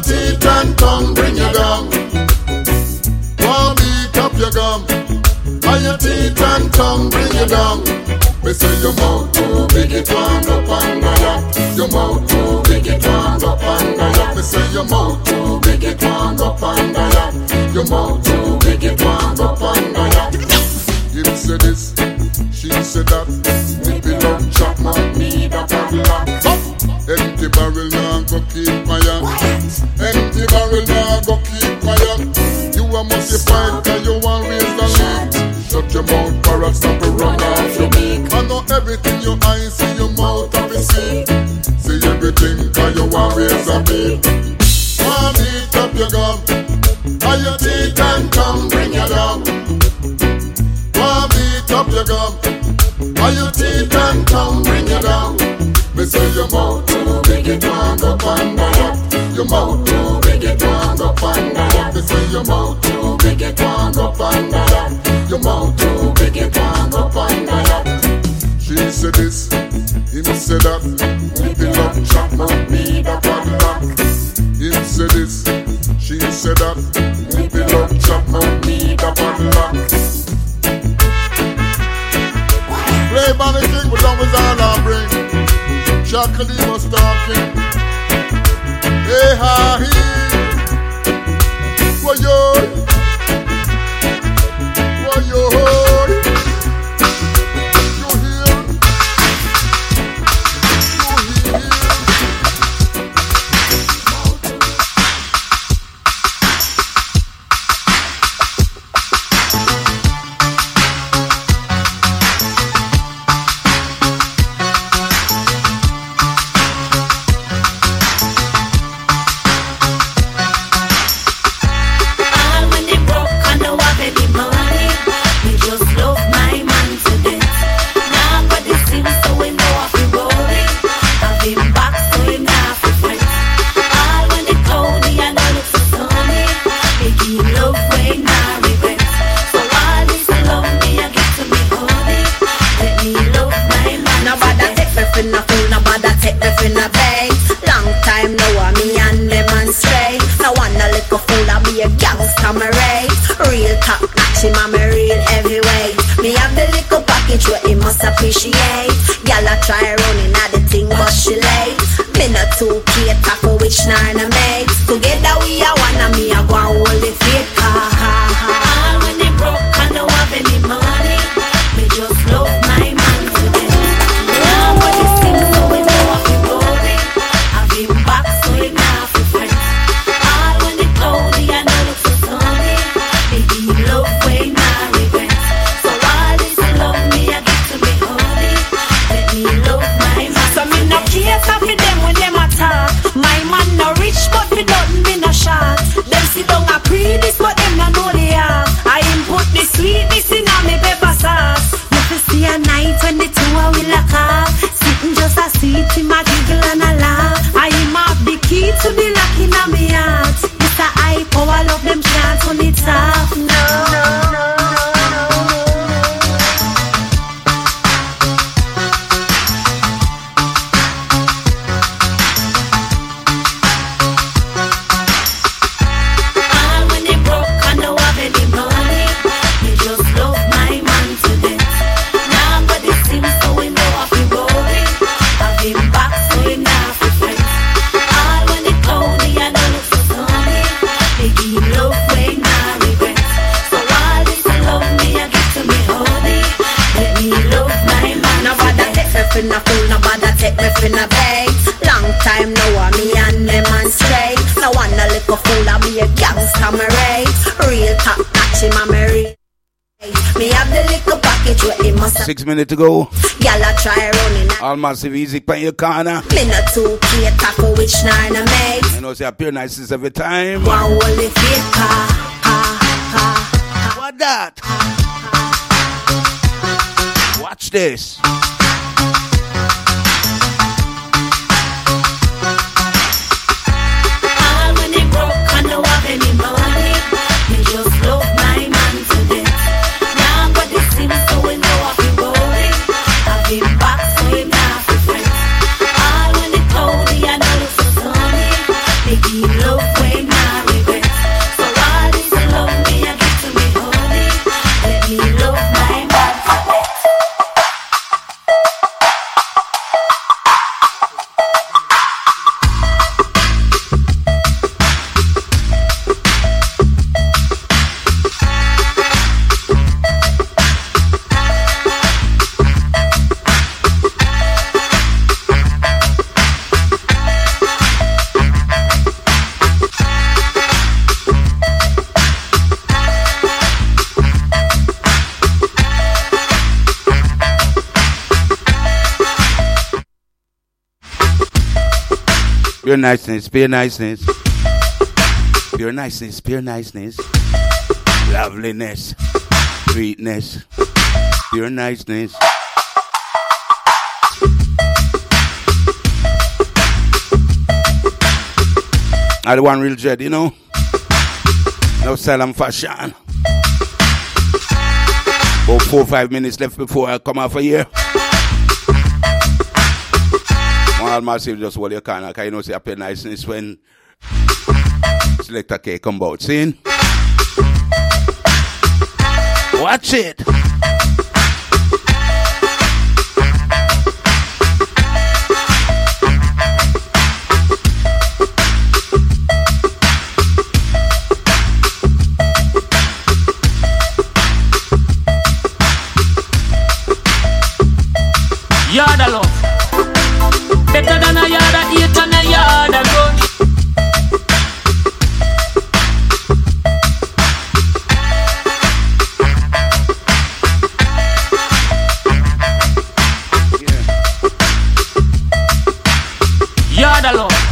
teeth and tongue bring you down. One beat up your gum. By your teeth and tongue bring you down. Me say your mouth too big, it want up under ya. Your mouth too big, it want up under ya. Me say your mouth too big, it want up under ya. Your mouth too big, it want up under ya. Him say this, she said that. Me belong chop man, need a padlock. Empty barrel now go keep fire. Empty barrel now go keep fire. You a must fight 'cause you want raise the lead. Shut your mouth, parrot, stop to run off your beak. I know everything your eyes see, your mouth have to see. See everything 'cause you want raise a beat. One beat up your gum. By your teeth and tongue bring you down. One beat up your gum. By your teeth and tongue bring you down. Me say your mouth too big, it want up under ya. Your mouth too big, it want up under ya. Me say your mouth too big, it want up under ya. Your mouth too big, it want up under ya. She said this, him said that. We belong chop man, need a padlock. Him said this, she said that. We belong chop man, need a padlock. Play by the king, but long as all I bring. Jacqueline was talking. Hey, ha, he. Why yo? Why yo? You hear? You hear? Appreciate, y'all a try running at the thing, but she late. Me not too cater for which nine I make. Together we are one, and me a go and hold the fake. All when they broke, I don't have any money. Me just love my man today. Now what you sing, so we know what we going. Have him back, so he not for friends. All when they cloudy, I know look so sunny. Baby, love way not regret. So all this love me, I get to be honey. Let me love my man. So me no care for them when them attack. My man no rich, but me don't me no shot. Them sit down a pre this, but them no know they are. I input the sweetness in a me pepper sauce. You can see a night when the two are will lock up. Sitting just a seat in my giggle and a laugh. I am have the key to the lock in a me heart. It's a high power, love them can't turn it off. No. Finna fool, nobody take me finna bait. Long time now, me and them man straight. No one a little fool, I be a gangster, me rate. Real top notch, him a me rate. Me have the little package where he must have. 6 minutes to go. Y'all a try running. All massive easy by your corner. Me not too cater for which nine I make. You know, say appear nice every time. One only fake What that? Watch this. Love Pure niceness, pure niceness. Pure niceness, pure niceness. Loveliness, sweetness, pure niceness. I the one real jet, you know. No style and fashion. About 4 or 5 minutes left before I come off a year. All massive just hold your corner, because you know see a pure niceness when Selector K come out. See? Watch it. Yard of love. Better than a yard of hate and a yard of grudge. Yard of love.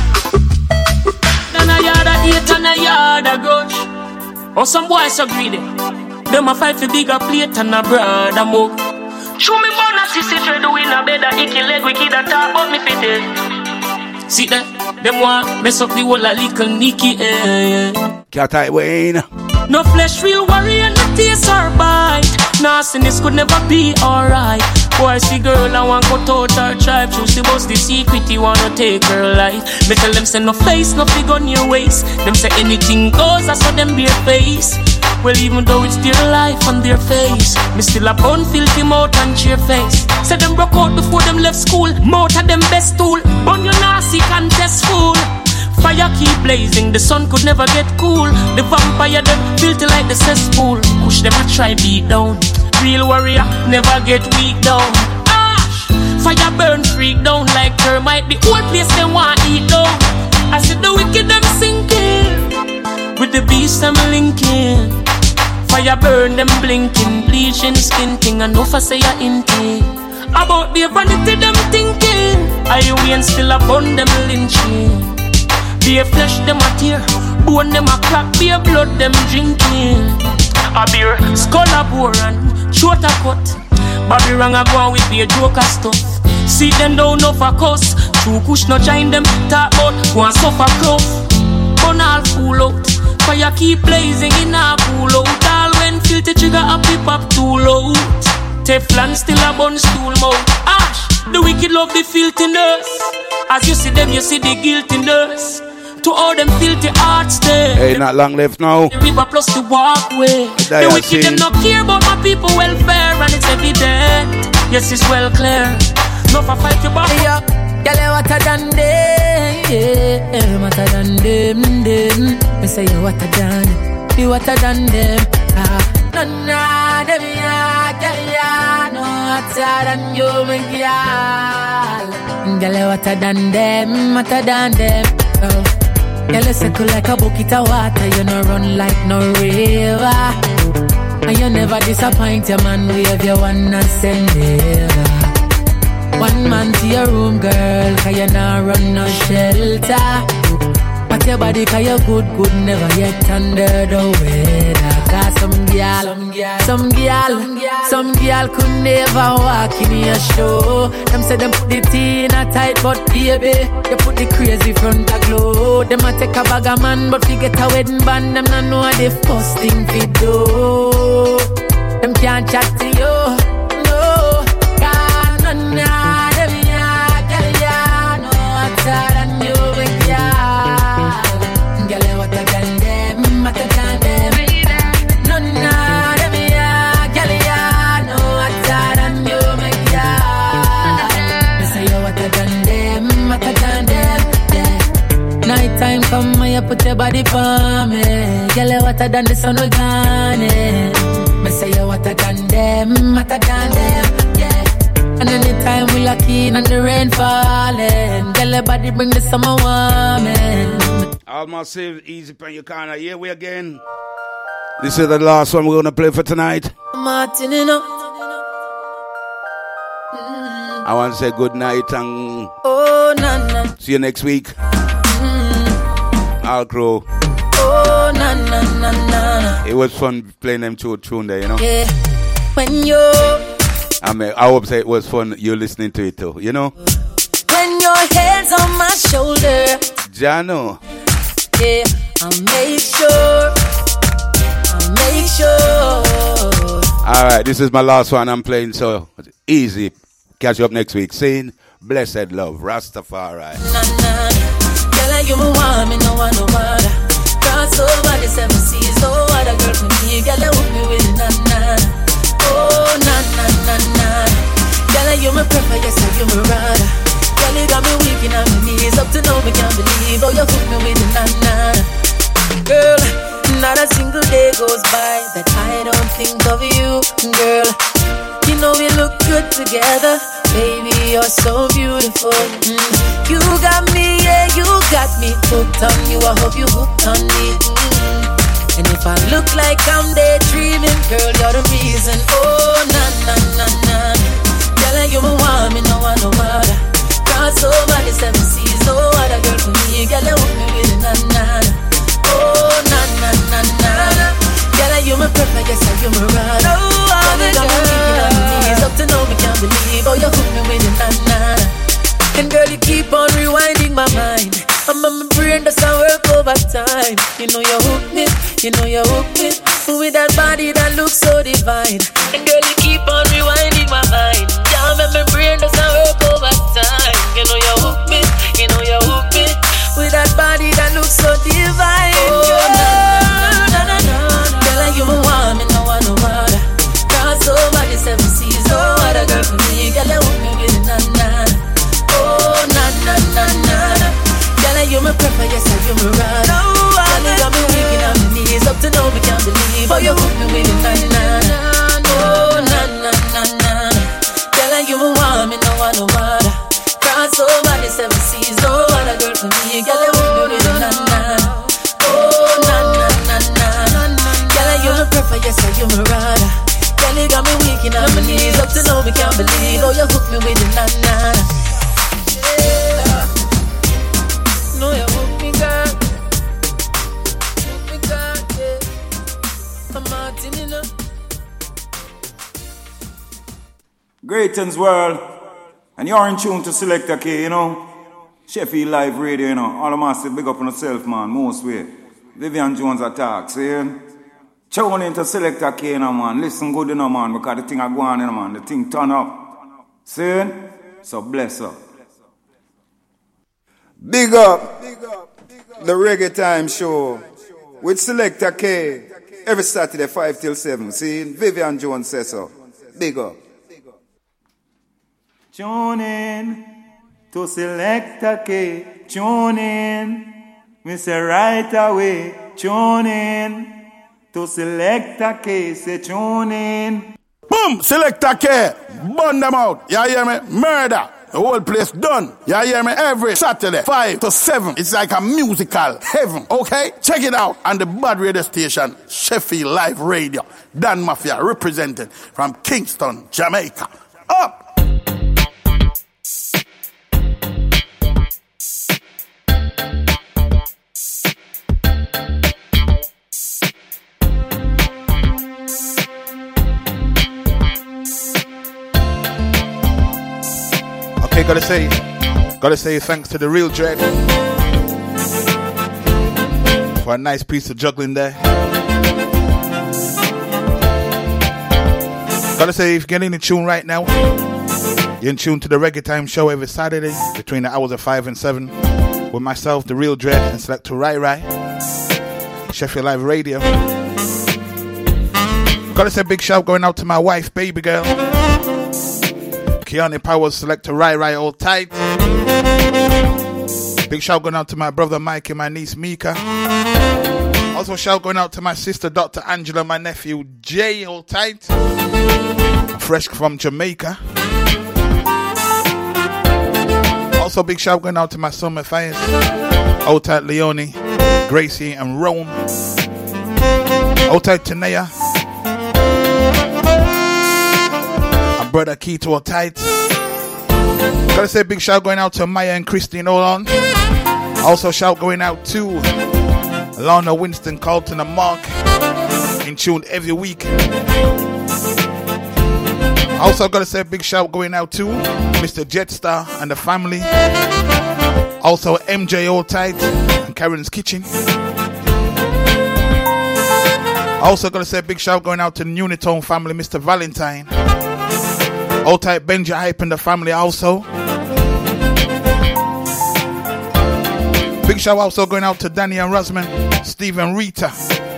Than a yard of hate and a yard of grudge. Oh, some boys so greedy. Them a fight for bigger plate and a broader mug. Show me bona sissy for doing a better icky leg wicked and talk about me fit it. See that? Them want mess up the whole a little Nicky Cat eye Wayne. No flesh real warrior, no taste or bite. Nastiness could never be alright. Boy see girl I want cut out her tribe. Choose the boss the secret he wanna take her life. Me tell them say no face, no fig on your waist. Them say anything goes, I saw them bare face. Well, even though it's their life on their face, me still a bun filthy mouth and cheer face. Say them broke out before them left school. Mouth of them best tool. Bun your nasty contest fool. Fire keep blazing, the sun could never get cool. The vampire them filthy like the cesspool. Push them a try beat down. Real warrior never get weak down. Ash, fire burn freak down like termite. The whole place them want eat down. I said the wicked them sinking. With the beast I'm linking. Fire burn them blinking, bleaching skin thing. And no for say a inting. About the vanity them thinking. I win still upon them lynching. Be a flesh them a tear, bone them a crack, be a blood them drinking. A beer, skull a bore and throat a cut. Bobby Rang a go on with be a joker stuff. See them down no for cuss. True kush no join them, talk about go and suffer cruff. Bun all fool out, fire keep blazing in a cool out. All when filthy trigger a pip up too low. Teflon still a bun stool mouth. Ash, the wicked love the filthiness. As you see them, you see the guiltiness. To all them filthy hearts there. Hey, not long left now. The river plus the walkway. The wicked them not care about my people welfare. And it's evident. Yes, it's well clear. No for fight your back. Hey, yo, y'all what I done them. Yeah, what I done them. Me say you what I done. You what I done them. None of them, yeah, no, what I done you, my girl. Girl, what I done them, what I done them. Oh. Girl, you circle like a bucket of water. You no run like no river. And you never disappoint your man. Wave your one and send it. One man to your room, girl. Cause you not run no shelter. But your body cause you good, never yet under the weather. Cause some girl could never walk in your show. Them say them put the tea in a tight, but baby, you put the crazy front a glow. Them a take a bag of man, but we get a wedding band. Them not know the first thing we do. Them can't chat to you, no. Cause none of them, yeah, girl, yeah, no, what's that and you, yeah. Girl, what I done them, what I done them. None of them, yeah, girl, yeah, no, what's that and you, yeah. Me say you what I done them, what I done them, yeah. Night time come and you put your body for me. Girl, what I done the sun will gone, me say you what I done them, what I done them, yeah. And anytime we lucky and the rain falling, girl, your body bring the summer warming. All massive, easy pen your corner. Here we again. This is the last one we're gonna play for tonight. Martin, you know. I want to say good night and Oh, nah. see you next week. All crew. Oh, na na na na. It was fun playing them tune there, you know. Yeah, when you. I hope say it was fun you listening to it too, you know. When your head's on my shoulder. Jano. Yeah, I'll make sure. Alright, this is my last one I'm playing, so easy. Catch you up next week. Saying blessed love, Rastafari. Girl, you want me, no one, no other. Cross over the 7 seas, no other girl for me. Girl, you hook me with it, na-na. Oh, na-na-na-na. Girl, you my prefer, yes, you my rider. Girl, you got me weak in on my knees. Up to now, me can't believe. Oh, you hook me with it, na-na. Girl, not a single day goes by that I don't think of you, girl. You know we look good together, baby, you're so beautiful. You got me, yeah, you got me hooked on you. I hope you hooked on me. And if I look like I'm daydreaming, girl, you're the reason. Oh, na na na na. Girl, you my want me, no one, no other. Cross over the 7 seas, no other girl for me. Girl, you hook me with it, na na. Oh, na na na na. Girl, you my prefer, yes, you my ride. Oh, I'm the girl. Up to now, me can't believe. Oh, you hook me with it, na na. And girl, you keep on rewinding my mind. I'm on my brain, that's how work overtime. You know you hook me, you know you hook me. With that body that looks so divine. And girl, you keep on rewinding my mind. Yeah, I'm on my brain, that's how work overtime. You know you hook me, you know you hook me. With that body that looks so divine. Oh, na na na na. Girl, you my want me, no one, no other. Cross over the 7 seas, no other girl for me. Girl, you hook me with it, na na. Oh, na na na na. Girl, you my prefer, yes, you my ride. Girl, you got me weak on my knees. Up to now, me can't believe. Oh, you hook me with it, na na. Oh, na na na na. Girl, you my want me, no one, no other. Cross over the 7 seas, no other girl for me. Girl, you hook me with it, na na. Oh, na na na na. Girl, you my prefer, yes, you my ride. Girl, you got me weak on my knees. Up to now, me can't believe. Oh, you hook me with it, na na. No, you hook me, girl. Hook me, girl, yeah. I'm Martin, you know. Greetings, world. And you're in tune to Selector K, you know. Sheffield Live Radio, you know. All of massive big up on yourself, man. Most way. Vivian Jones attack, see? Tune into Selector K, you know, man. Listen good, you know, man. Because the thing I go on, you know, man. The thing turn up. See? So bless up. Big up the Reggae Time Show with Selector K every Saturday 5 till 7. See, Vivian Jones says so. Big up. Tune in to Selector K. Tune in. We say right away. Tune in to Selector K. Say tune in. Boom! Selector K. Burn them out. You hear me? Murder. The whole place done. You hear me? Every Saturday, 5 to 7. It's like a musical heaven. Okay? Check it out on the bad radio station, Sheffield Live Radio. Dan Mafia represented from Kingston, Jamaica. Up! Okay, gotta say thanks to the Real Dread for a nice piece of juggling there. Gotta say, if you're getting in tune right now, you're in tune to the Reggae Time Show every Saturday between the hours of 5 and 7 with myself, the Real Dread, and Selector Rai Rai, Sheffield Live Radio. Gotta say big shout going out to my wife, baby girl, Keanu Powers, Selector Rai Rai, all tight. Big shout going out to my brother Mike and my niece Mika. Also shout going out to my sister Dr. Angela, my nephew Jay, all tight. Fresh from Jamaica. Also big shout going out to my son Matthias, all tight Leone, Gracie and Rome. All tight Tanea. Brother Keto or tight. Gotta say big shout going out to Maya and Christine, hold on. Also shout going out to Lana, Winston, Carlton, and Mark in tune every week. Also, gotta say a big shout going out to Mr. Jetstar and the family. Also, MJ Old Tight and Karen's Kitchen. Also, gotta say a big shout going out to the Unitone family, Mr. Valentine. Old Tight Benji Hype and the family also. Big shout also going out to Danny and Rosman, Steve and Rita.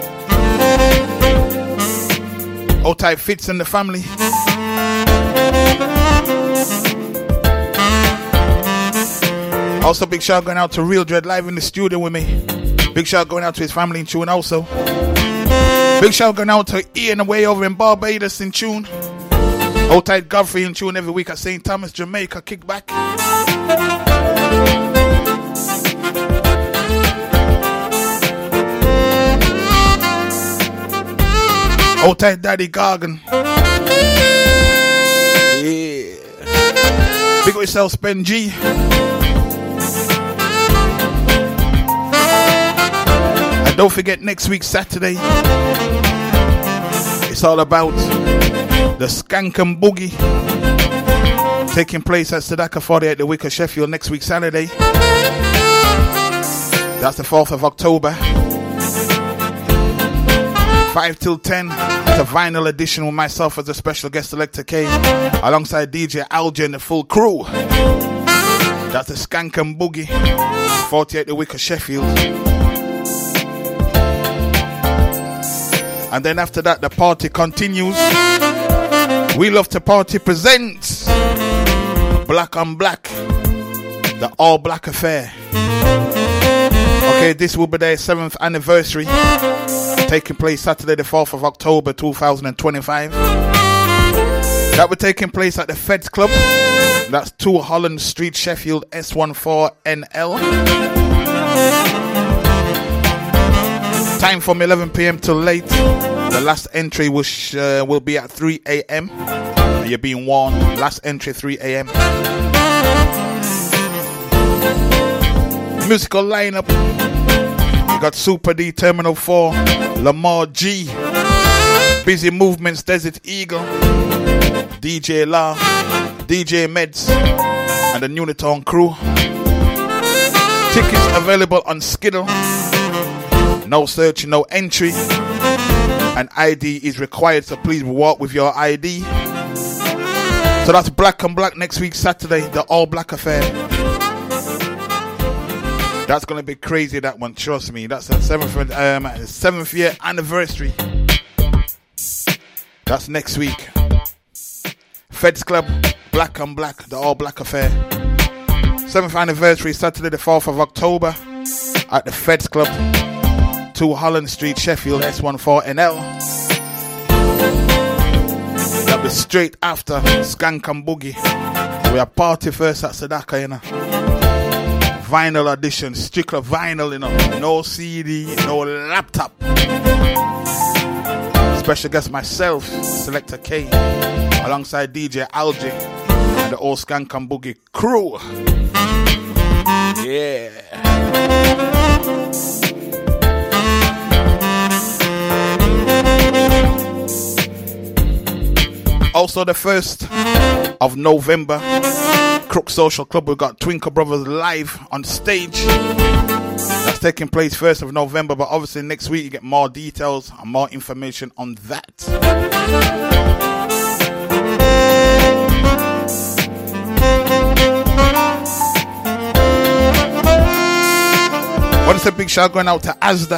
Old Tight Fitz and the family. Also, big shout going out to Real Dread live in the studio with me. Big shout going out to his family in tune also. Big shout going out to Ian away over in Barbados in tune. Old Tight Godfrey in tune every week at St. Thomas, Jamaica, kickback. Old Tight Daddy Gargan. Yeah. Big up yourself, Spen G. And don't forget next week, Saturday, it's all about the Skank and Boogie taking place at Sedaka 40 at the Wicker Sheffield next week, Saturday. That's the 4th of October. 5 till 10. It's a vinyl edition with myself as a special guest, Selector K, alongside DJ Alger and the full crew. That's the Skank and Boogie, 48 the Wicker Sheffield. And then after that, the party continues. We Love to Party presents Black on Black, the All Black Affair. Okay, this will be their 7th anniversary, taking place Saturday the 4th of October 2025. That will taking place at the Feds Club. That's 2 Holland Street, Sheffield, S14NL. Time from 11 p.m. till late. The last entry will be at 3 a.m. You're being warned. Last entry 3 a.m. Musical lineup. You got Super D, Terminal 4, Lamar G, Busy Movements, Desert Eagle, DJ La, DJ Meds, and the Unitone crew. Tickets available on Skiddle. No search, no entry. An ID is required, so please walk with your ID. So that's Black on Black next week, Saturday, the All Black Affair. That's going to be crazy, that one, trust me. That's the 7th year anniversary. That's next week. Feds Club, Black on Black, the All Black Affair. 7th anniversary, Saturday the 4th of October at the Feds Club, 2 Holland Street, Sheffield, S14NL. That'll be straight after Skank and Boogie. We are party first at Sedaka, you know. Vinyl edition, strictly vinyl, you know. No CD, no laptop. Special guest myself, Selector K, alongside DJ Algie and the old Skank and Boogie crew. Yeah. Also the 1st of November, Crook Social Club, we've got Twinkle Brothers live on stage. That's taking place 1st of November, but obviously next week you get more details and more information on that. What is a big shout going out to Asda?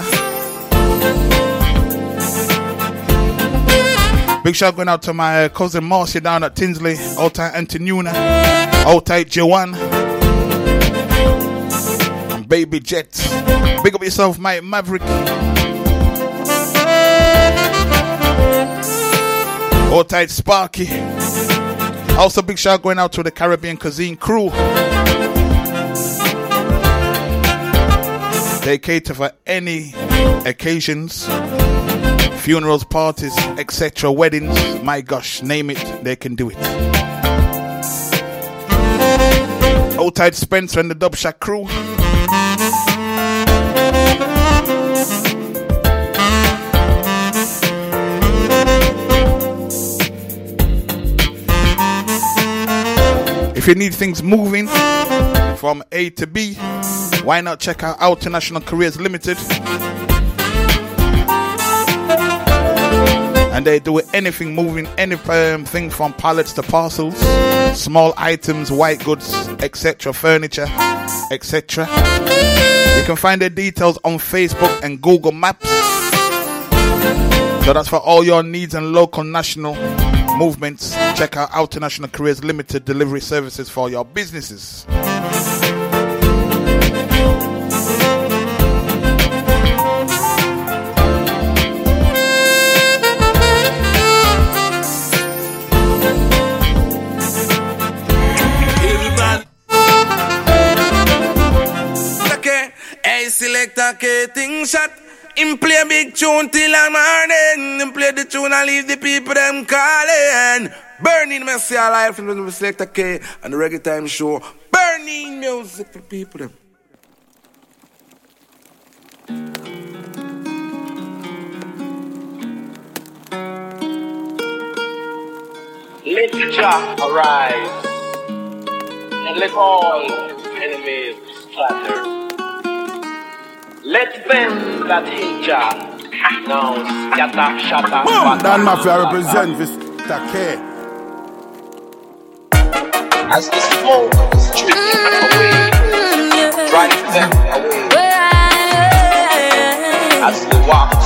Big shout going out to my cousin Marcia down at Tinsley, Old Tight Antonina, Old Tight Joanne, and Baby Jet. Big up yourself, Mike Maverick. Old Tight Sparky. Also big shout going out to the Caribbean Cuisine crew. They cater for any occasions, funerals, parties, etc., weddings. My gosh, name it, they can do it. Old Tight Spencer and the Dub Shack crew. If you need things moving from A to B, why not check out International Careers Limited? And they do anything moving, anything from pallets to parcels, small items, white goods, etc., furniture, etc. You can find their details on Facebook and Google Maps. So that's for all your needs and local national movements. Check out International Careers Limited delivery services for your businesses. Selector K thing shot. Him play a big tune till the morning. Him play the tune and leave the people them calling. Burning Messi alive from the Selector K and the Reggae Time Show. Burning music for people them. Let Jah arise and let all enemies scatter. Let them that hate Jah now scatter, shatter, Boom! Dan Mafia represent Mr. K. As the smoke is drifting away, drive them away. As the wax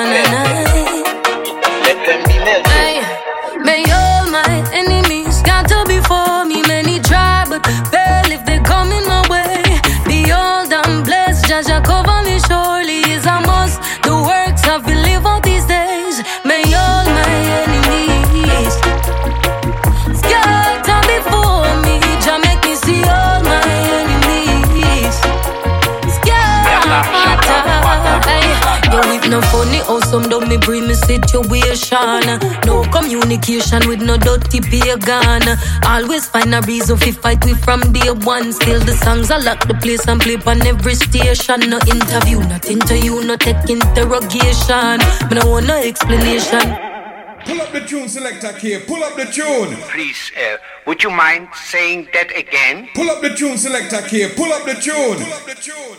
let them be melted. May all my enemies scatter before me. Many try but fail if they come in my way. Behold, I'm blessed, Jah cover me surely is a must. The works I've believed all these days. May all my enemies scatter before me. Jah make me see all my enemies scatter. Yo, if no funny, awesome, don't me bring me situation. No communication with no dirty pagan. Always find a reason to fight with from day one. Still the songs I lock the place and play on every station. No interview, not interview, no take interrogation. Me no want no explanation. Pull up the tune, Selector K. Pull up the tune. Please, would you mind saying that again? Pull up the tune, Selector K. Pull up the tune. Pull up the tune.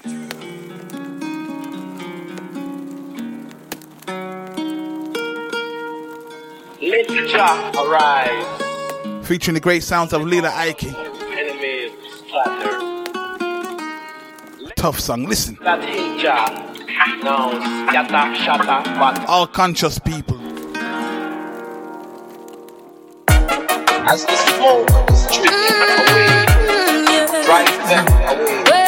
Let Jah arise. Featuring the great sounds of Lila Ike. Enemies scatter. Tough song, listen. That hate Jah now scatter, shatter, but all conscious people. as the smoke is drifting away, drive them away.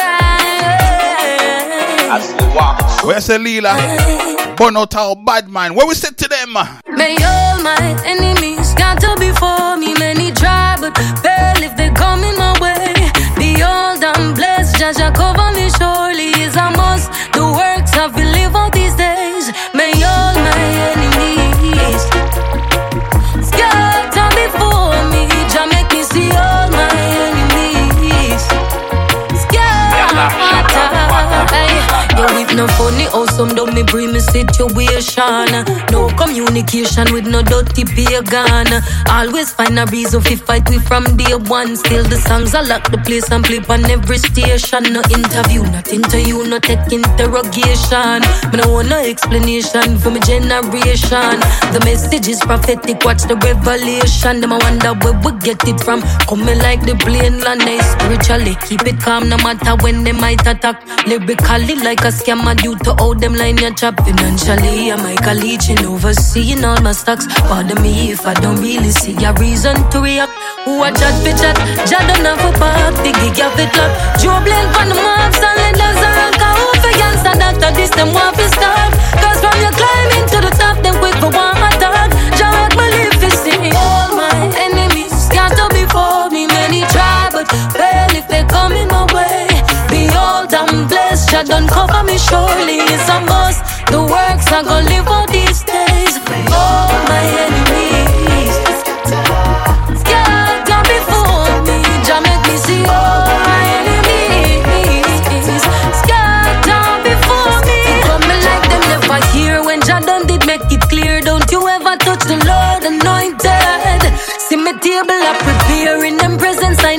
As we walk. Where's the Lila? Burn out our bad mind. Where we sit to them? May all my enemies scatter before me. Many try but fail if they come in my way. Behold, I'm blessed. Jah cover me surely is a must. The works I've believed all these days. May all my enemies scatter before me. Jah make me see all my enemies scatter. Yo, if no funny, awesome, don't me bring me situation. No communication with no dirty pagan. Always find a reason to fight with from day one. Still the songs I lock the place and play on every station. No interview, not interview, no take interrogation. Me no want no explanation for my generation. The message is prophetic, watch the revelation. Them I wonder where we get it from. Coming like the plane land, they spiritually keep it calm no matter when they might attack. Lyrically like a scammer due to how them line your chop. Financially I'm like a leeching, overseeing all my stocks. Pardon me if I don't really see a reason to react. Who a chat for chat, Jah don't have a pop. The gig have it lock. Joe blend on the maps and let us rank. I hope against that after this them want to stop. Cause from you climbing to the top, them quick for one attack. Jah make me live to see all my enemies scatter before me. Many try but fail if they come in my way. Behold, I'm blessed, Jah done cover me surely it's a must. The works I gon' live all these days. All my enemies scatter before me. Jah make me see all my enemies scatter before me. Coming like them never hear when Jah done did make it clear. Don't you ever touch the Lord anointed. See me table I prepare in them presence I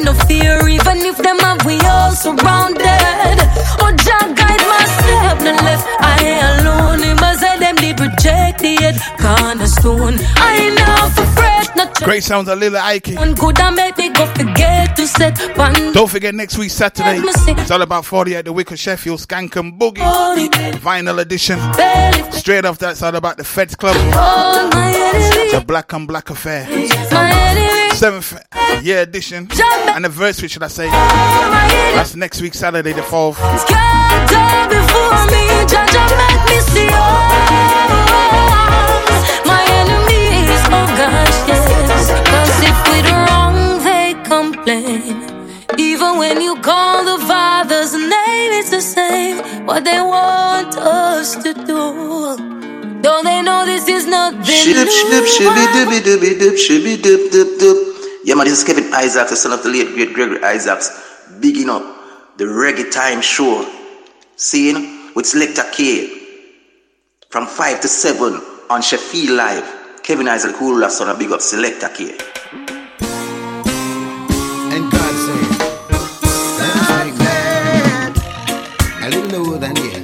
surrounded. Oh, Jah guide my step, no left I alone. Him as I them did reject it, cornerstone. I know for fret, not great sounds of Lil Ike. Could I make me go forget to set one? Don't forget next week Saturday. It's all about 40 at the Wicked Sheffield, Skank and Boogie vinyl edition. Straight off that, it's all about the Feds Club. The Black on Black affair. 7th year edition. Anniversary, should I say? That's next week Saturday the 4th. Before me, Jah make me see my enemies, oh gosh, yes. 'Cause if we're wrong, they complain. Even when you call the Father's name, it's the same. What they want us to do. Don't they know this is nothing new? Yeah, man, this is Kevin Isaacs, the son of the late great Gregory Isaacs, bigging up the Reggae Time Show, seeing with Selector K from 5 to 7 on Sheffield Live. Kevin Isaac, who last son, a big up Selector K. And God said, let us make man a little lower than the angels.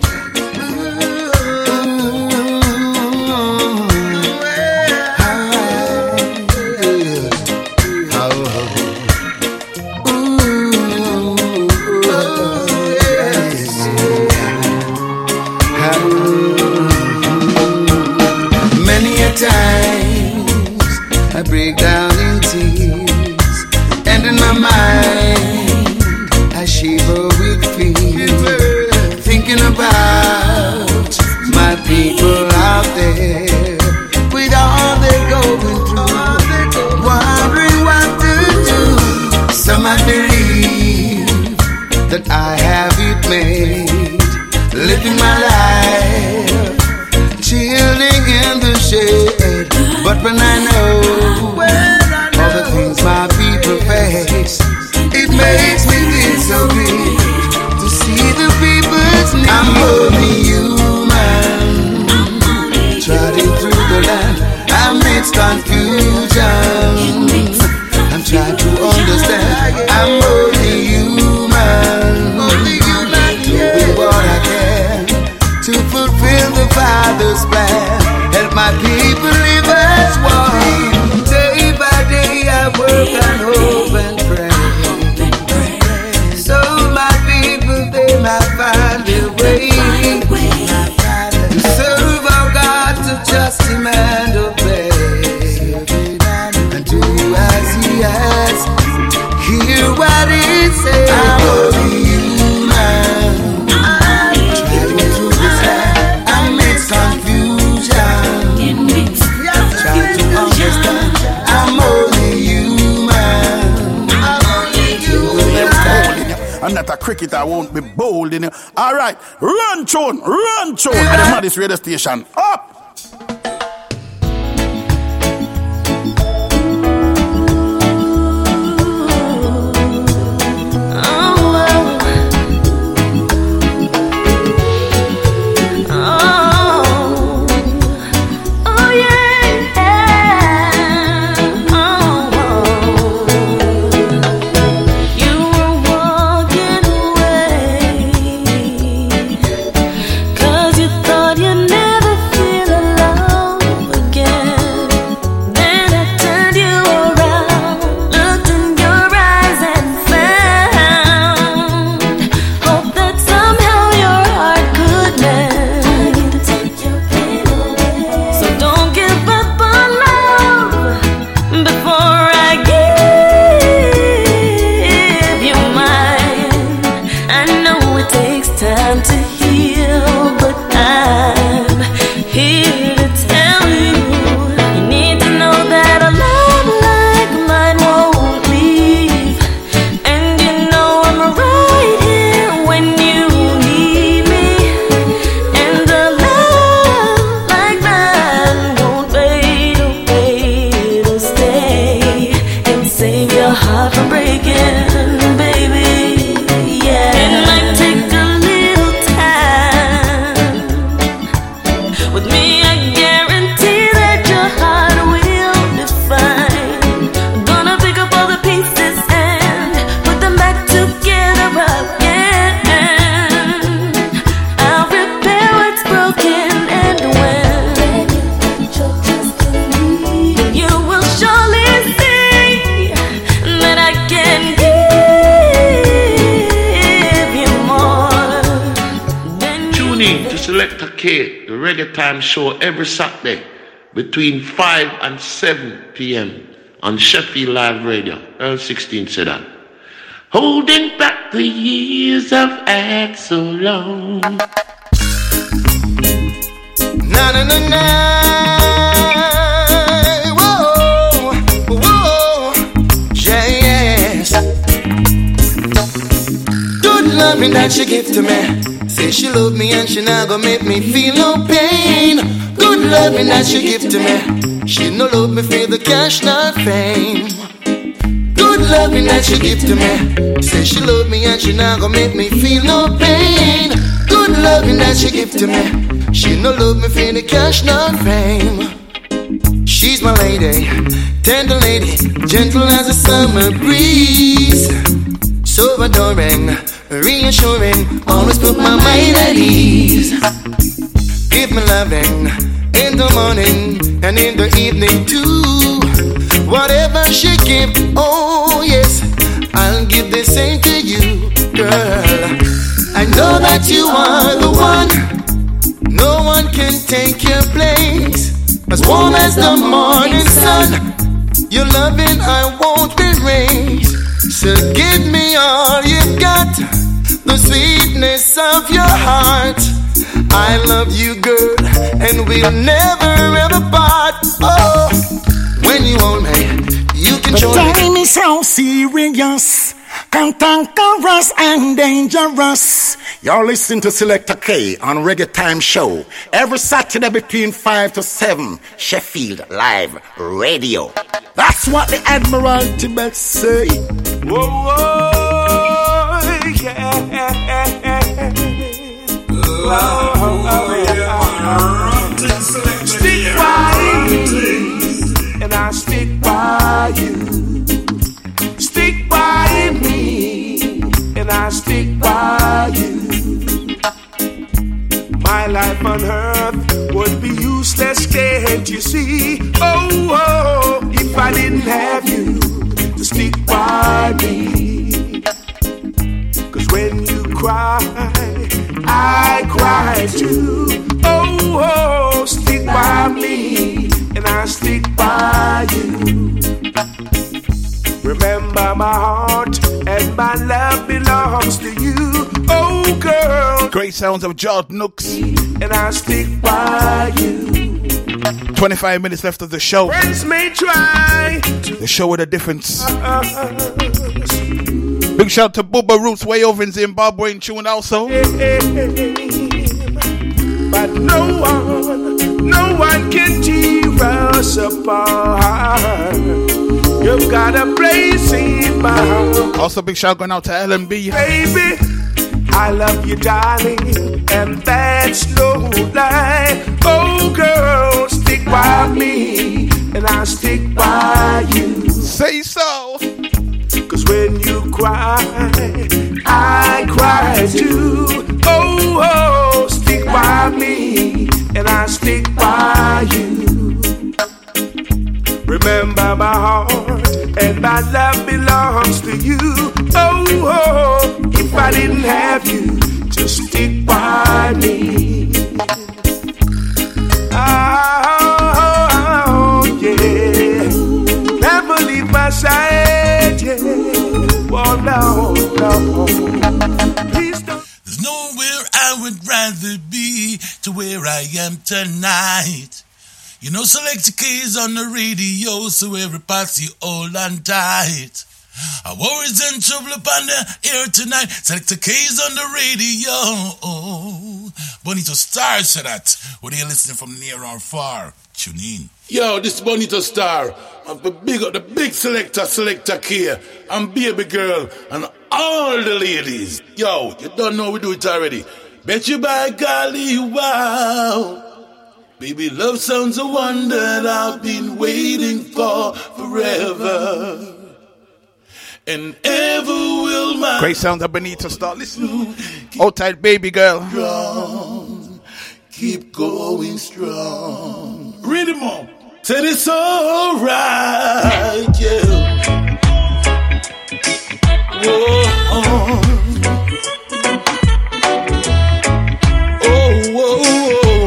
I break down in tears, and in my mind I shiver with fear, thinking about my people out there with all they're going through, wondering what to do. Some I believe that I have it made, living my life, chilling in the shade. But when I know all the things my people face, it makes me feel so good to see the people's need. I'm only human, trotting through the land amidst confusion. I'm trying to understand. I'm only human, doing what I can to fulfill the Father's plan. Help my people live as one. Day by day I work and hope and pray, so my people they might find their way to serve our God, to trust Him and obey, and do as He asks. Hear what He says. I'm only human, traveling through this land amidst confusion. I'm only human. I'm not a cricket, I won't be bold in it. Alright, run tune at the maddest radio station. Up! Cause you thought you'd never feel K, the Reggae Time show every Saturday between 5 and 7 p.m. on Sheffield Live Radio. Earl 16 said that. Holding back the years I've had so long. Na na na na. Whoa, whoa, yes. Good loving that she give to me. Say she love me and she not gonna make me feel no pain. Good loving that she give to me. She no love me for the cash, not fame. Good loving that she give to me. Say she love me and she not gonna make me feel no pain. Good loving that she give to me. She no love me for the cash, not fame. She's my lady, tender lady, gentle as a summer breeze. So adoring, reassuring, always put my mind at ease. Give me loving in the morning and in the evening too. Whatever she give, oh yes, I'll give the same to you, girl. I know that you are the one. No one can take your place. As warm as the morning sun, your loving I won't erase. So give me all you've got, the sweetness of your heart. I love you, girl, and we'll never ever part. Oh, when you hold me, you can show me. The time is so serious, cantankerous and dangerous. You're listening to Selector K on Reggae Time Show every Saturday between 5 to 7, Sheffield Live Radio. That's what the Admiralty best say. Whoa, whoa, yeah. Stick by me, and I stick by you. Stick by me, and I stick by you. My life on earth would be useless, can't you see? Oh, oh, if I didn't have you to stick by me. 'Cause when you cry, I cry too. Oh, oh, stick by me, and I stick by you. Remember my heart and my love belongs to you. Oh, girl. Great sounds of George Nooks. And I stick by you. 25 minutes left of the show. Friends may try. The show with a difference. Big shout to Bubba Roots way over in Zimbabwe in tune also. But no one can tear us apart. You've got a place in my heart. Also big shout going out to LMB. Baby, I love you, darling, and that's no lie. Oh, girl, stick by me, and I'll stick by you. Say so. 'Cause when you cry, I cry too. Oh, oh, stick by me, and I'll stick by you. Remember my heart and my love belongs to you. Oh, oh, if I didn't have you, just stick by me. Oh, yeah. Never leave my side, yeah. Oh, no, no. Please don't. There's nowhere I would rather be to where I am tonight. You know, Selector K is on the radio, so every party hold on tight. Our worries and trouble upon the air tonight. Selector K is on the radio. Bonito Star said that. Whether you're listening from near or far, tune in. Yo, this Bonito Star. I'm the big Selector K, and Baby Girl, and all the ladies. Yo, you don't know we do it already. Bet you by golly, wow. Baby, love sounds the one that I've been waiting for forever. And ever will my... Great sounds of Benita start listening. Hold tight, Baby Girl. Strong, keep going strong. Read it more. Said it's alright, yeah. Whoa, oh, whoa, whoa.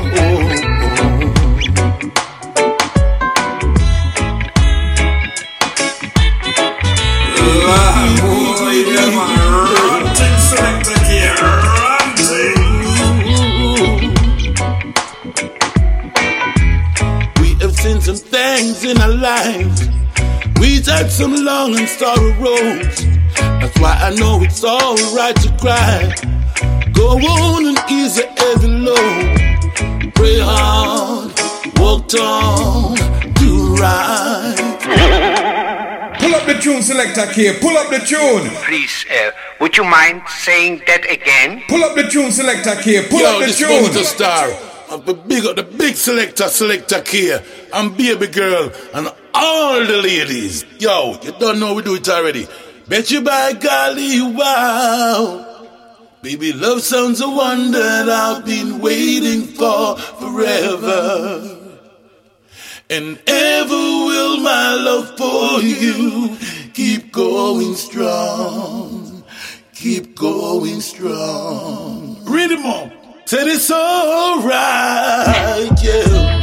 in our lives. We've had some long and sorrow roads. That's why I know it's alright to cry. Go on and ease the heavy load. Pray hard, walk on, do right. Pull up the tune, Selector K. Pull up the tune. Please, would you mind saying that again? Pull up the tune, Selector K. Pull up the tune. Yo, this Star. Big up the big Selector K. And Baby Girl and all the ladies. Yo, you don't know we do it already. Bet you by golly, wow. Baby, love sounds a one that I've been waiting for forever. And ever will my love for you keep going strong. Keep going strong. Read it more. Said it's alright, yeah.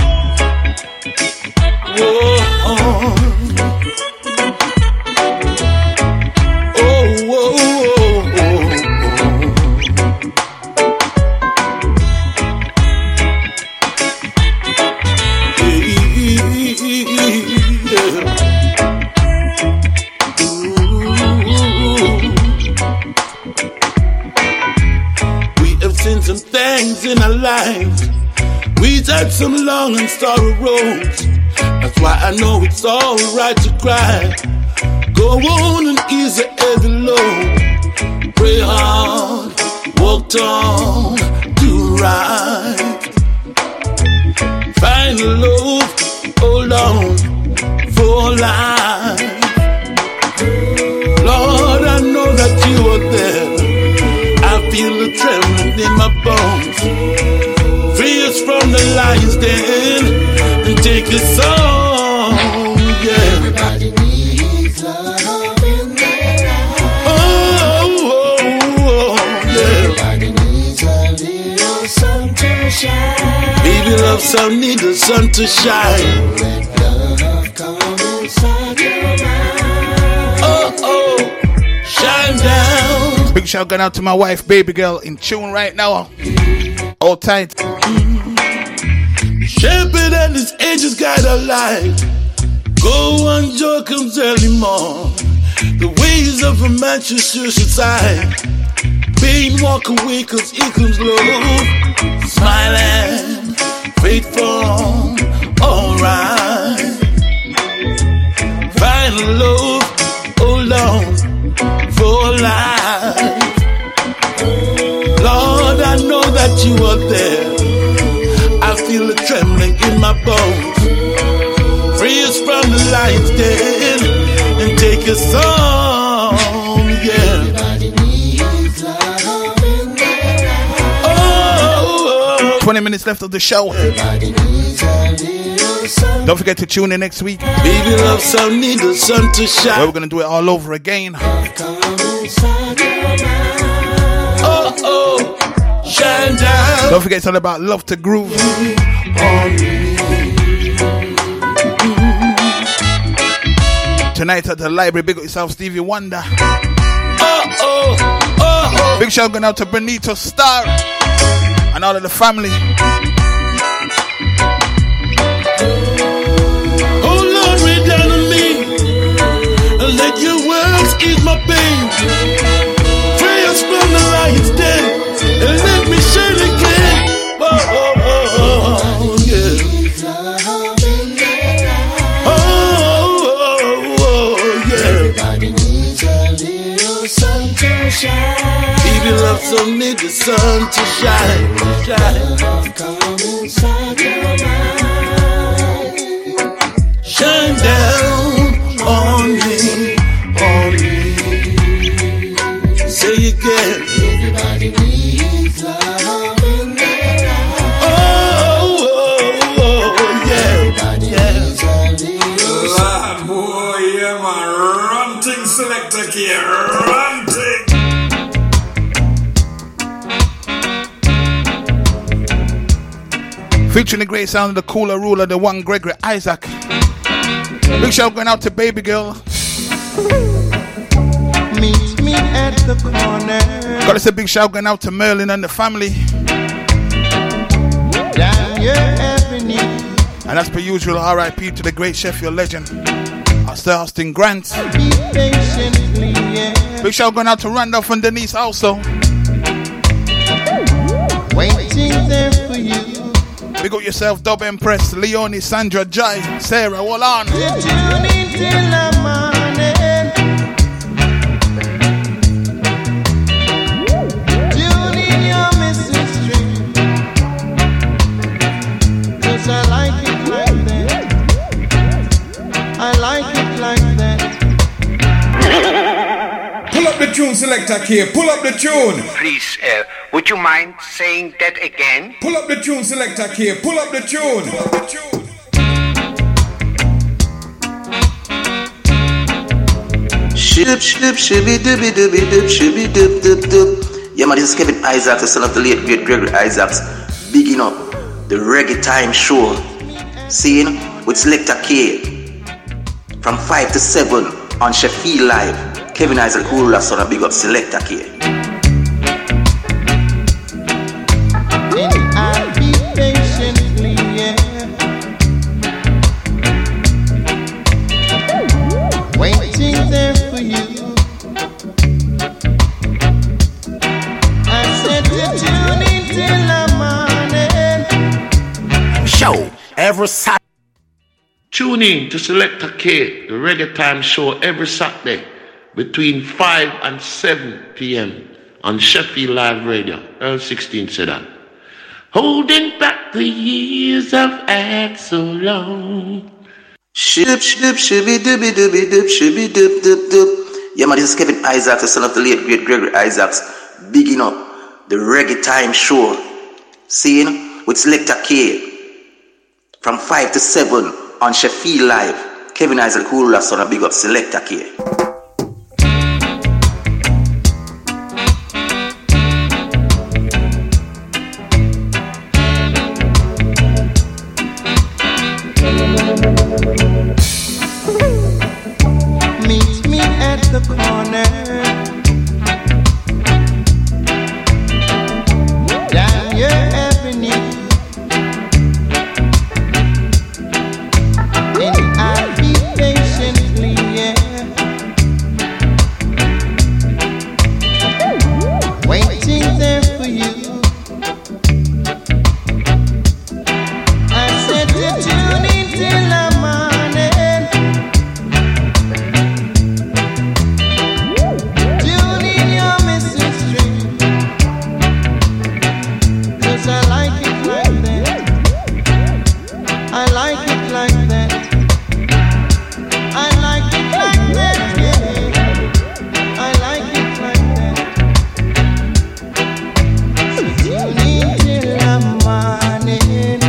Whoa. Some things in our lives. We've had some long and sorrow roads. That's why I know it's alright to cry. Go on and ease the heavy load. Pray hard, walk on, do right. Find love, hold on for life. Lord, I know that you are there. I feel the trembling in my bones. Free us from the lion's den and take us on, yeah. Everybody needs love in their life. Oh, yeah. Everybody needs a little sun to shine. Baby, love some need the sun to shine. Let love come inside your mind. Oh, shine down. Big shout going out to my wife, Baby Girl, in tune right now. All tight. Shepherd and his angels guide our life. Go on, joy comes early morn. The ways of a man should subside. Pain walk away cause he comes low. Smiling, faithful, alright. Find love, hold on for life. Lord, I know that you are there. I feel the trembling in my bones. Free us from the lion's den and take us home, yeah. Everybody needs love in their life. 20 minutes left of the show. Everybody needs a little sun. Don't forget to tune in next week. Baby, love some need the sun to shine. Where we're gonna do it all over again. Shine down. Don't forget it's all about love to groove. Tonight at the library, big up yourself, Stevie Wonder. Big shout going out to Benito Star and all of the family. Oh Lord, rain down on me and let your words ease my pain. Free us from the lion's den and let me shine again. Yeah. Everybody needs a little sun to shine. Baby, love some need the sun to shine. Love come inside your mind. Shine down on me, on me. Say again. Everybody needs love in their life. Yeah. Everybody needs a little sun. Boy, yeah, man. Ranting Selector K. Ranting. Featuring the great sound of the cooler ruler, the one Gregory Isaac. Big shout going out to Baby Girl. Meet me at the corner. Gotta say big shout going out to Merlin and the family. Down your avenue, And as per usual, RIP to the great Sheffield legend, Sir Austin Grant. Big shout going out to Randolph and Denise also. Waiting there for you. Big up yourself, Dub Empress, Leonie, Sandra, Jai, Sarah, hold on. Tune in till the morning. Tune in your missing string. 'Cause I like it like that. I like it like that. Pull up the tune, Selector K. Pull up the tune. Please, would you mind saying that again? Pull up the tune, Selector K. Pull up the tune. Pull up the tune. Shib, shib, shibby, dibby, dibby, dib, shibby, dib, dib, dib. Yeah, man, this is Kevin Isaacs, the son of the late great Gregory Isaacs. Bigging up the Reggae Time Show. Seeing with Selector K. From 5 to 7 on Sheffield Live. Kevin Isaac, who last son of big up Selector K. I'll be patiently, yeah. Waiting there for you. I said to tune in till the morning. Show every Saturday. Tune in to Selector K, the Reggae Time Show, every Saturday between 5 and 7 p.m. on Sheffield Live Radio. Earl 16 said that. Holding back the years I've had so long. Shib, shib, shibby, dibby, dibby, dib, shibby, dib, dib, dib. Yeah, man, this is Kevin Isaacs, the son of the late great Gregory Isaacs. Bigging up the Reggae Time Show. Seeing with Selector K. From 5 to 7 on Sheffield Live. Kevin Isaac, who last son of big up Selector K. Meet me at the corner. Down your avenue. And I'll be patiently, yeah. Waiting there for you. I said to tune in till the morning. Tune in your missing string. 'Cause I like it like that. I like it like that. I like it like that, yeah. I like it like that. So tune in till the morning.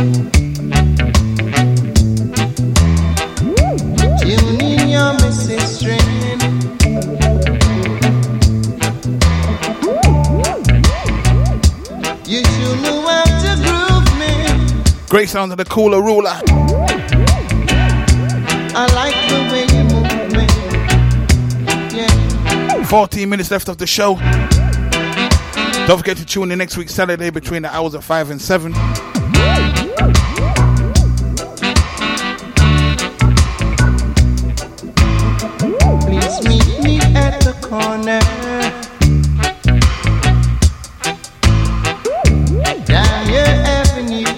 Tune in your missing string. You should know how to groove me. Great sound of the Cooler Ruler. I like the way you move me. Yeah. 14 minutes left of the show. Don't forget to tune in next week Saturday between the hours of 5 and 7. Please meet me at the corner. Down your avenue.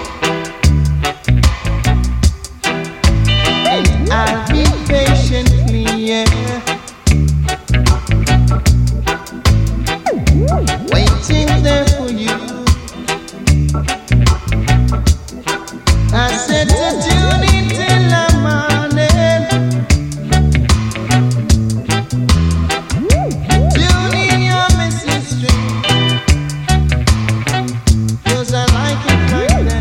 And I'll be patiently, yeah. Waiting there for you. I said to tune in till the morning. Tune in your missing string. 'Cause I like it like that.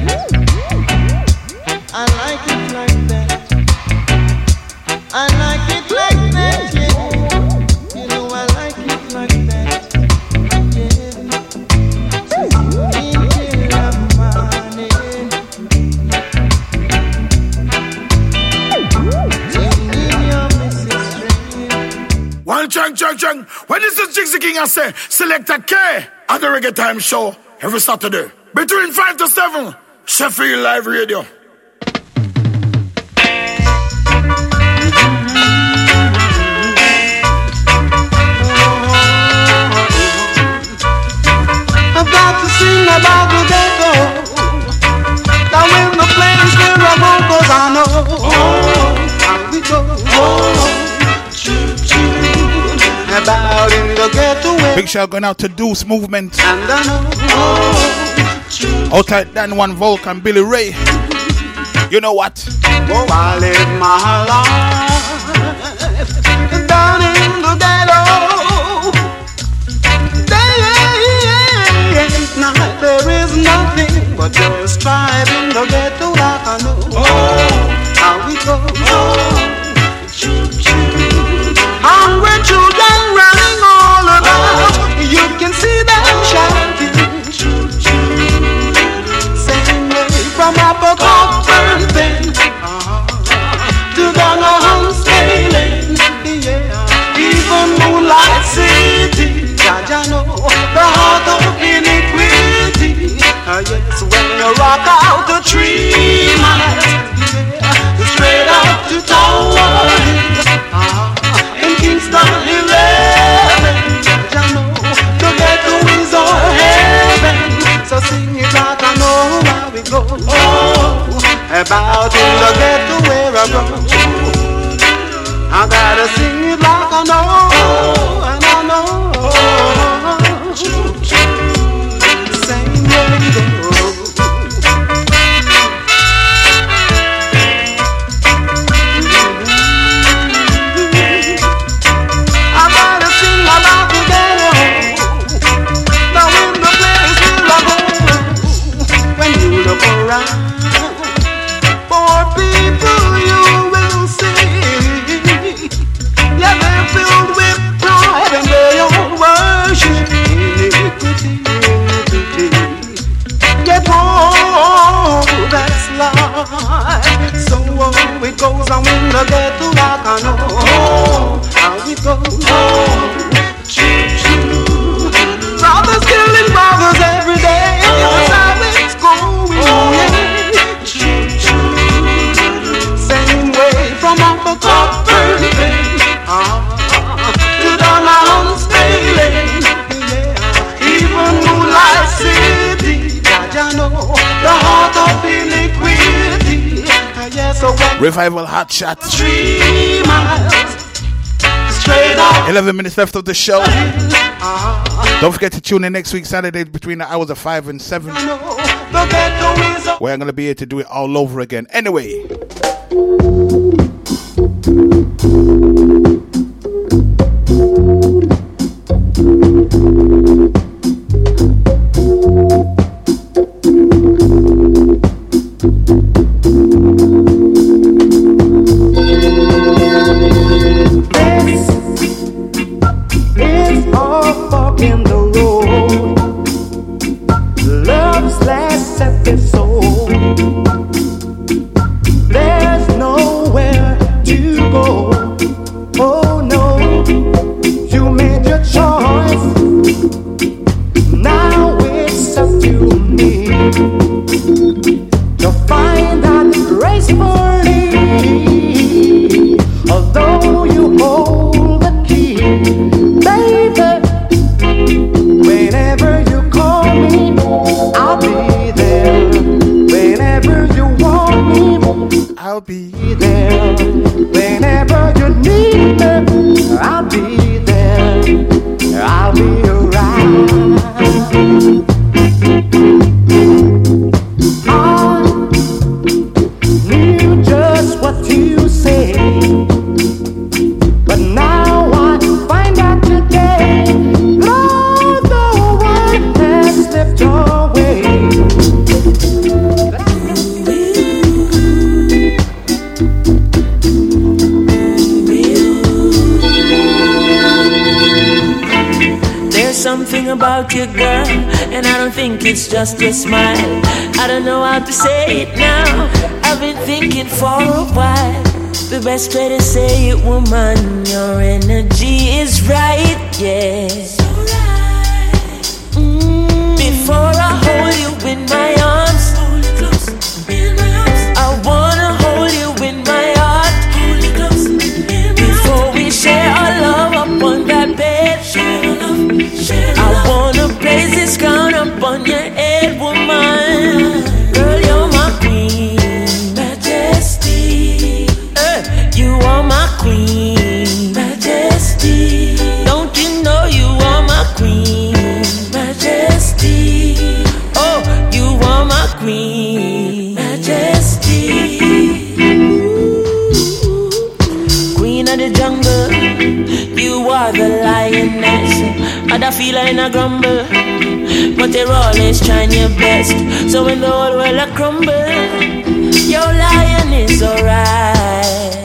I like it like that. I like it like that, yeah. You know I like it like that, yeah. So tune in till the morning. Tune in your missing string. One chung. When is the Jixie King I say, Selector K on the Reggae Time Show every Saturday between 5 to 7, Sheffield Live Radio. Big shout going out to Deuce Movement. Outside Dan One Volk and Billy Ray. You know what? Oh, I live my life down in the ghetto. Day and night there is nothing but just striving to get to like I know. How we go. Hungry children running all about. You can see them shouting. Same way from Upper Cockburn Pen to Gunner Sailing. Yeah, even Moonlight City. Jaja know the heart of iniquity. Yes, when you rock out the 3 miles, straight out to Tower Hill, in Kingston 11. Jaja know the ghetto is our heaven. So sing it like I know where we go. About in the ghetto where I go. I gotta sing it like I know, and I know. Same way we go. I gotta sing about the ghetto. Now in the place where I go. When you look around, for people you will see. Yeah, they're filled with pride and they all worship iniquity. Get wrong, that's life. So it goes on in the ghetto like I know how it goes. Brothers killing brothers every day. That's how it's going. Same way from Upper Cockburn to Donald Sailing. Even Moonlight City. Jaja know the heart of iniquity. Yes, so Revival Hot Shot. 3 miles straight up. 11 minutes left of the show. Don't forget to tune in next week, Saturday, between the hours of 5 and 7. Where I'm going to be here to do it all over again. Anyway. It's all fucking the road. Love's last episode. There's nowhere to go. Oh no, you made your choice. Now it's up to me to find out gracefully. Although you hold the key, baby, whenever you call me, I'll be there. Whenever you want me, I'll be there. Whenever you need me, I'll be there. I'll be around. I knew just what you said. But now I find out today, Lord, the one has slipped away. There's something about you, girl, and I don't think it's just your smile. I don't know how to say it now. I've been thinking for a while. The best way to say it, woman, your energy is right, yeah. Before I hold you in my arms, I wanna hold you in my heart. Before we share our love up on that bed, I wanna place this crown up on your head, woman. Girl, you're my queen, majesty. You are my queen, majesty. Don't you know you are my queen? of the jungle. You are the lioness. And I feel like I grumble, but you're always trying your best. So when the whole world a crumble, your lion is alright.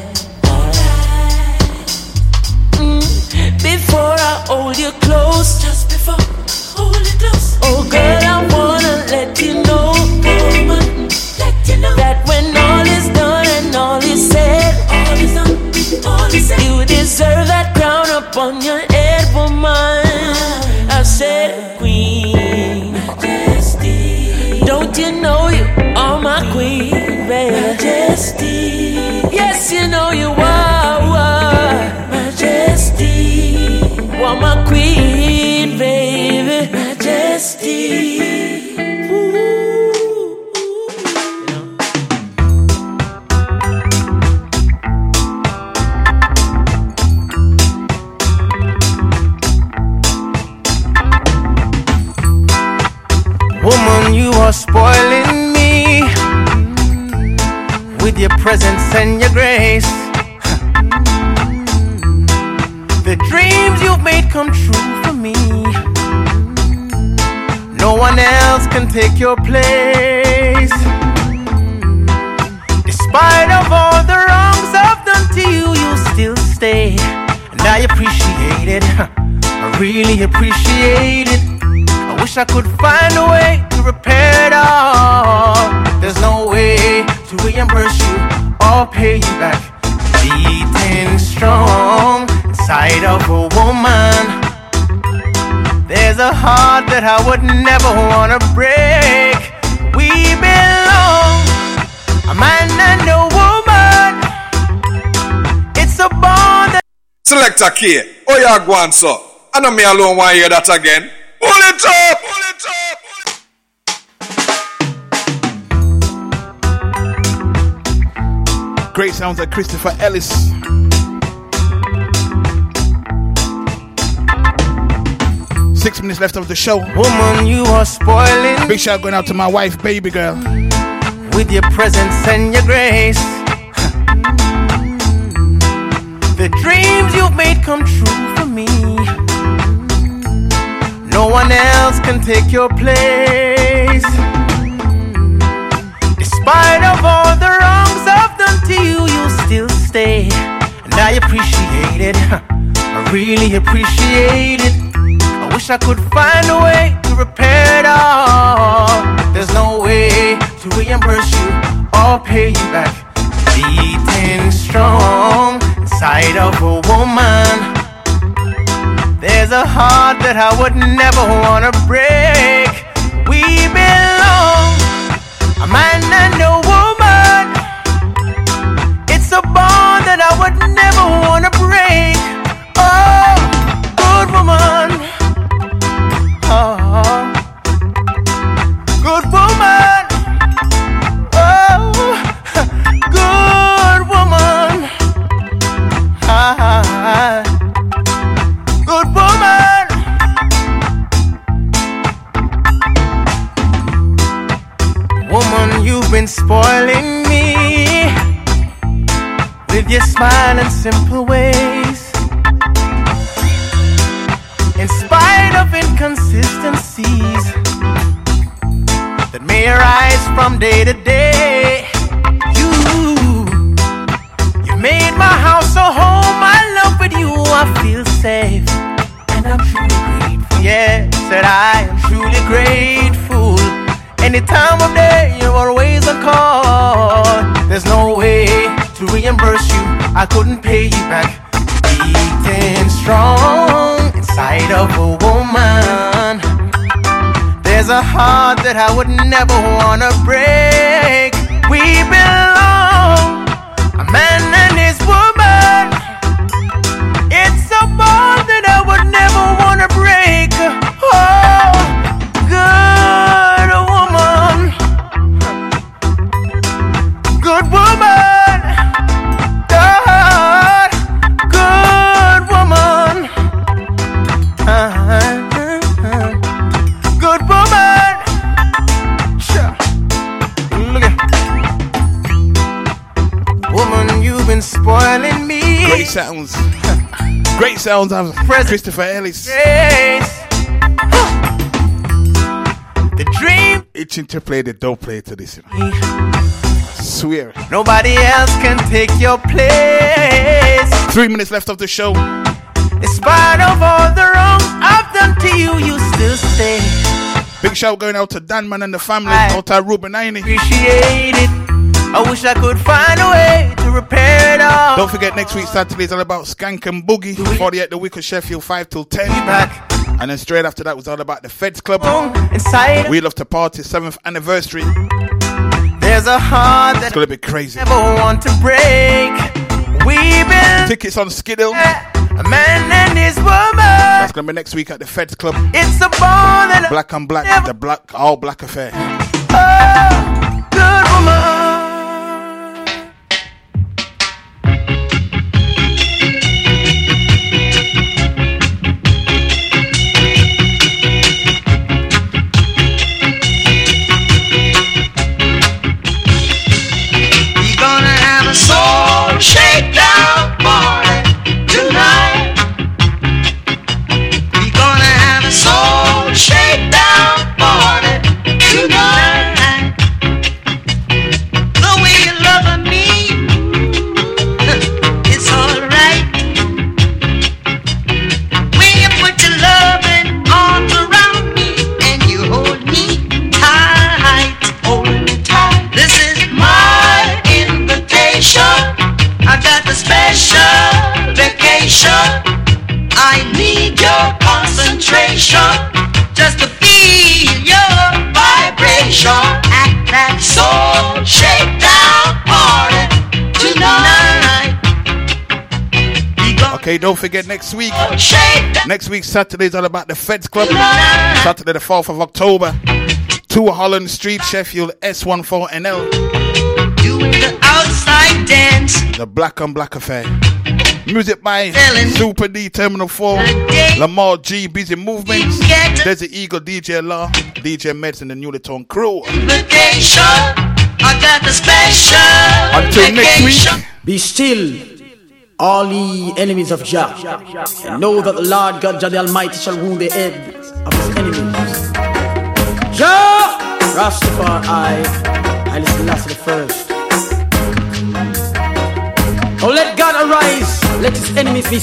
Before I hold you close, just before hold you close. Oh girl, I wanna let you know, woman, let you know that when all is done and all is said, all is done, all is said, you deserve that crown upon your head, woman. I said, Queen Majesty, don't you know you are my queen, baby? Majesty, yes you know you are, Majesty. Want my queen, baby, Majesty. Woman, you are spoiling me with your presence and your grace. The dreams you've made come true for me. No one else can take your place. Despite of all the wrongs I've done to you, you still stay. And I appreciate it. I really appreciate it. I wish I could find a way to repair it all. There's no way to reimburse you or pay you back. Beating strong inside of a woman, there's a heart that I would never wanna break. We belong, a man and a woman. It's a bond that Selector K, oh yeah, go on, so I know me alone want to hear that again. Pull it up, pull it up. Great sounds like Christopher Ellis. Six minutes left of the show. Woman, you are spoiling. Big shout going out to my wife, baby girl. With your presence and your grace. The dreams you've made come true for me. No one else can take your place. Despite of all the wrongs I've done to you, you still stay. And I appreciate it. I really appreciate it. I wish I could find a way to repair it all. There's no way to reimburse you or pay you back. Beating strong inside of a woman, there's a heart that I would never wanna break. We belong, a man and a woman. It's a bond that I would never wanna break. Oh, good woman. Oh, good woman. Oh, good woman. Good woman. Woman, you've been spoiling me with your smile and simple ways. In spite of inconsistencies that may arise from day to day, you made my house a home. I love with you, I feel safe, and I'm truly grateful. Yeah, said I am truly grateful. Any time of day, you're always on call. There's no way to reimburse you, I couldn't pay you back. Beating strong inside of a woman, there's a heart that I would never wanna break. We belong, a man and his woman. It's a bond that I would never wanna break. Oh, good woman, good woman, good woman, good woman. Sure. Look at woman, you've Great sounds. Great sounds of Christopher Ellis. The dream. Itching to play the dope play to this. Swear. Nobody else can take your place. 3 minutes left of the show. In spite of all the wrong I've done to you, you still stay. Big shout going out to Danman and the family. Out to Ruben Ainey. Appreciate it. I wish I could find a way to repair it all. Don't forget next week Saturday is all about Skank and Boogie. 48 the week of Sheffield 5 till 10. Back. And then straight after that was all about the Feds Club. Inside. We love to party 7th anniversary. There's a heart that it's gonna be crazy. Never want to break. We've been tickets on Skiddle. A man and his woman. That's gonna be next week at the Feds Club. It's a bond and Black on Black, the Black All Black affair. Oh, good woman. We're gonna have a soul shakedown party tonight. We're gonna have a soul shakedown party tonight. The way you love me, it's alright. When you put your loving arms around me and you hold me tight, hold me tight. This is my invitation. I got the special vacation. I need your concentration just to feel your vibration at that soul shakedown party tonight. Okay, don't forget next week. Next week Saturday is all about the Feds Club. Saturday the 4th of October. 2 Holland Street, Sheffield S14NL. Doing the outside dance. The Black on Black affair. Music by Super D, Terminal 4, Lamar G, Busy Movements, Desert Eagle, DJ Law, DJ Meds, and the Newly Tone crew. Vacation, I got the special. Until next week. Be still, all ye enemies of Jah, and know that the Lord God, Jah the Almighty, shall rule the head of his enemies. Jah, Rastafari, Haile Selassie the first. Oh, let God arise, let his enemies be